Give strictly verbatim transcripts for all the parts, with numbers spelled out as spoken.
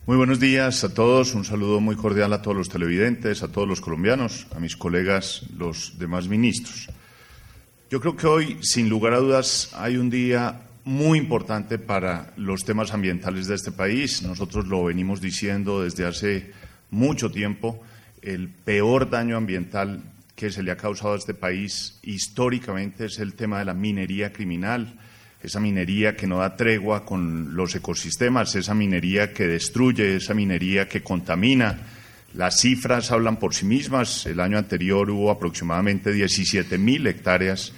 Muy buenos días a todos, un saludo muy cordial a todos los televidentes, a todos los colombianos, a mis colegas, los demás ministros. Yo creo que hoy, sin lugar a dudas, hay un día muy importante para los temas ambientales de este país. Nosotros lo venimos diciendo desde hace mucho tiempo, el peor daño ambiental que se le ha causado a este país históricamente es el tema de la minería criminal, esa minería que no da tregua con los ecosistemas, esa minería que destruye, esa minería que contamina. Las cifras hablan por sí mismas. El año anterior hubo aproximadamente diecisiete mil hectáreas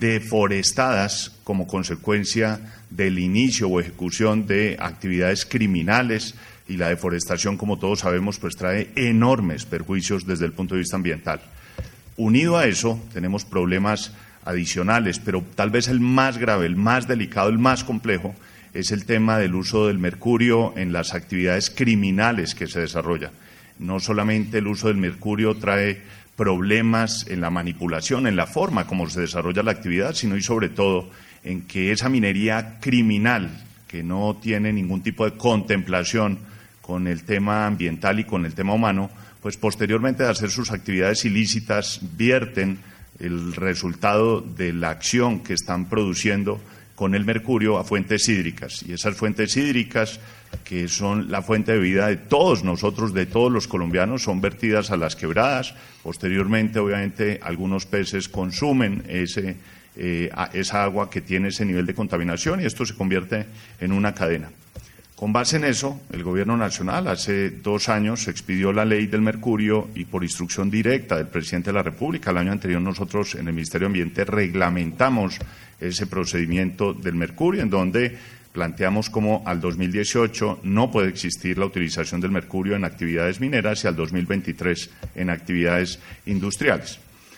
deforestadas como consecuencia del inicio o ejecución de actividades criminales, y la deforestación, como todos sabemos, pues trae enormes perjuicios desde el punto de vista ambiental. Unido a eso, tenemos problemas adicionales, pero tal vez el más grave, el más delicado, el más complejo, es el tema del uso del mercurio en las actividades criminales que se desarrollan. No solamente el uso del mercurio trae problemas en la manipulación, en la forma como se desarrolla la actividad, sino y sobre todo en que esa minería criminal, que no tiene ningún tipo de contemplación con el tema ambiental y con el tema humano, pues posteriormente de hacer sus actividades ilícitas vierten el resultado de la acción que están produciendo con el mercurio a fuentes hídricas. Y esas fuentes hídricas, que son la fuente de vida de todos nosotros, de todos los colombianos, son vertidas a las quebradas. Posteriormente, obviamente, algunos peces consumen ese, eh, esa agua que tiene ese nivel de contaminación y esto se convierte en una cadena. Con base en eso, el Gobierno Nacional hace dos años expidió la ley del mercurio y por instrucción directa del Presidente de la República. El año anterior nosotros en el Ministerio de Ambiente reglamentamos ese procedimiento del mercurio, en donde planteamos cómo al dos mil dieciocho no puede existir la utilización del mercurio en actividades mineras y al dos mil veintitrés en actividades industriales.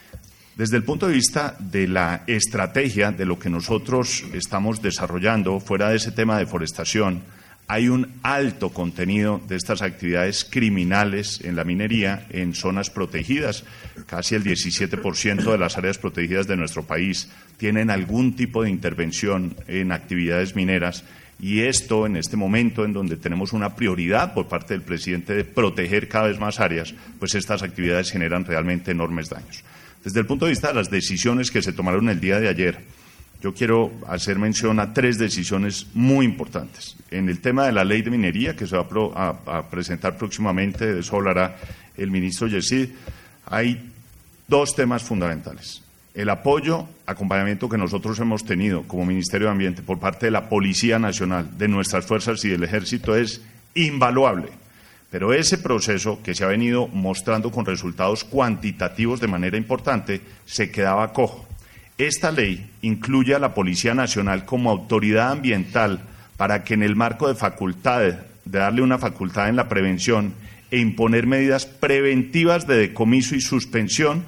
Desde el punto de vista de la estrategia de lo que nosotros estamos desarrollando, fuera de ese tema de deforestación, hay un alto contenido de estas actividades criminales en la minería en zonas protegidas. Casi el diecisiete por ciento de las áreas protegidas de nuestro país tienen algún tipo de intervención en actividades mineras, y esto en este momento en donde tenemos una prioridad por parte del presidente de proteger cada vez más áreas, pues estas actividades generan realmente enormes daños. Desde el punto de vista de las decisiones que se tomaron el día de ayer, yo quiero hacer mención a tres decisiones muy importantes. En el tema de la ley de minería, que se va a, pro, a, a presentar próximamente, de eso hablará el ministro Yesid, hay dos temas fundamentales. El apoyo, acompañamiento que nosotros hemos tenido como Ministerio de Ambiente por parte de la Policía Nacional, de nuestras fuerzas y del Ejército es invaluable. Pero ese proceso que se ha venido mostrando con resultados cuantitativos de manera importante se quedaba cojo. Esta ley incluye a la Policía Nacional como autoridad ambiental para que en el marco de facultades, de darle una facultad en la prevención e imponer medidas preventivas de decomiso y suspensión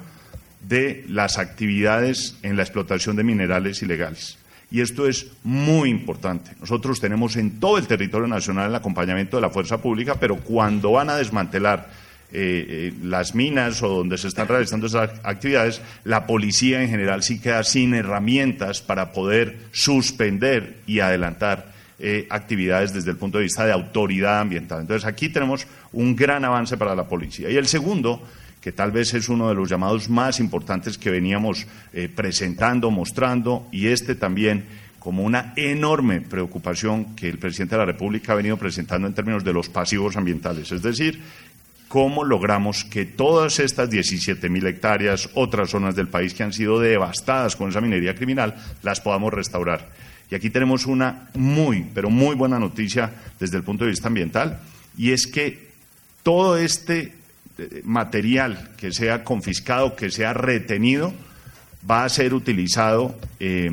de las actividades en la explotación de minerales ilegales. Y esto es muy importante. Nosotros tenemos en todo el territorio nacional el acompañamiento de la fuerza pública, pero cuando van a desmantelar Eh, eh, las minas o donde se están realizando esas actividades, la policía en general sí queda sin herramientas para poder suspender y adelantar eh, actividades desde el punto de vista de autoridad ambiental. Entonces, aquí tenemos un gran avance para la policía. Y el segundo, que tal vez es uno de los llamados más importantes que veníamos eh, presentando, mostrando, y este también como una enorme preocupación que el presidente de la República ha venido presentando en términos de los pasivos ambientales, es decir, cómo logramos que todas estas diecisiete mil hectáreas, otras zonas del país que han sido devastadas con esa minería criminal, las podamos restaurar. Y aquí tenemos una muy, pero muy buena noticia desde el punto de vista ambiental, y es que todo este material que sea confiscado, que sea retenido, va a ser utilizado, eh,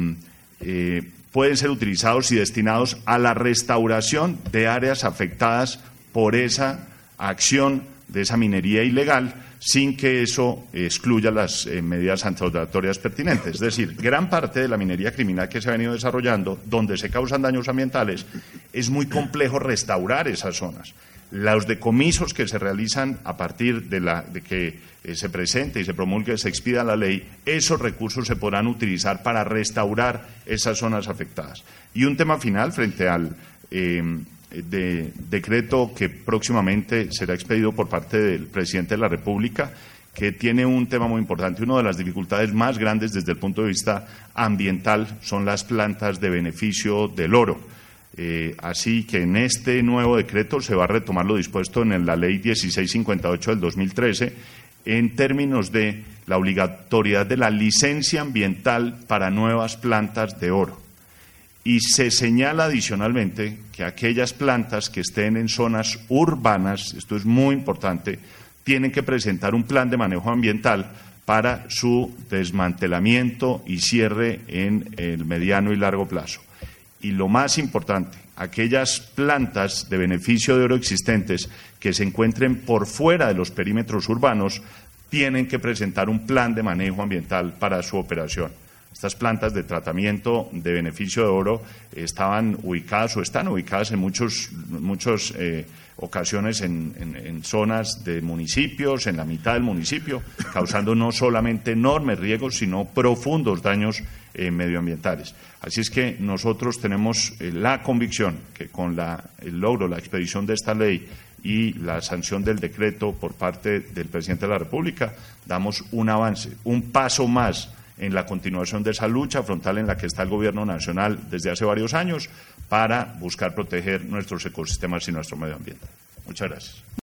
eh, pueden ser utilizados y destinados a la restauración de áreas afectadas por esa acción de esa minería ilegal, sin que eso excluya las eh, medidas antidatatorias pertinentes. Es decir, gran parte de la minería criminal que se ha venido desarrollando, donde se causan daños ambientales, es muy complejo restaurar esas zonas. Los decomisos que se realizan a partir de, la, de que eh, se presente y se promulgue, se expida la ley, esos recursos se podrán utilizar para restaurar esas zonas afectadas. Y un tema final frente al, eh, de decreto que próximamente será expedido por parte del presidente de la República, que tiene un tema muy importante. Una de las dificultades más grandes desde el punto de vista ambiental son las plantas de beneficio del oro. Eh, así que en este nuevo decreto se va a retomar lo dispuesto en la Ley dieciséis cincuenta y ocho del dos mil trece en términos de la obligatoriedad de la licencia ambiental para nuevas plantas de oro. Y se señala adicionalmente que aquellas plantas que estén en zonas urbanas, esto es muy importante, tienen que presentar un plan de manejo ambiental para su desmantelamiento y cierre en el mediano y largo plazo. Y lo más importante, aquellas plantas de beneficio de oro existentes que se encuentren por fuera de los perímetros urbanos tienen que presentar un plan de manejo ambiental para su operación. Estas plantas de tratamiento de beneficio de oro estaban ubicadas o están ubicadas en muchos, muchas eh, ocasiones en, en, en zonas de municipios, en la mitad del municipio, causando no solamente enormes riesgos, sino profundos daños eh, medioambientales. Así es que nosotros tenemos eh, la convicción que con la, el logro, la expedición de esta ley y la sanción del decreto por parte del presidente de la República, damos un avance, un paso más en la continuación de esa lucha frontal en la que está el Gobierno nacional desde hace varios años para buscar proteger nuestros ecosistemas y nuestro medio ambiente. Muchas gracias.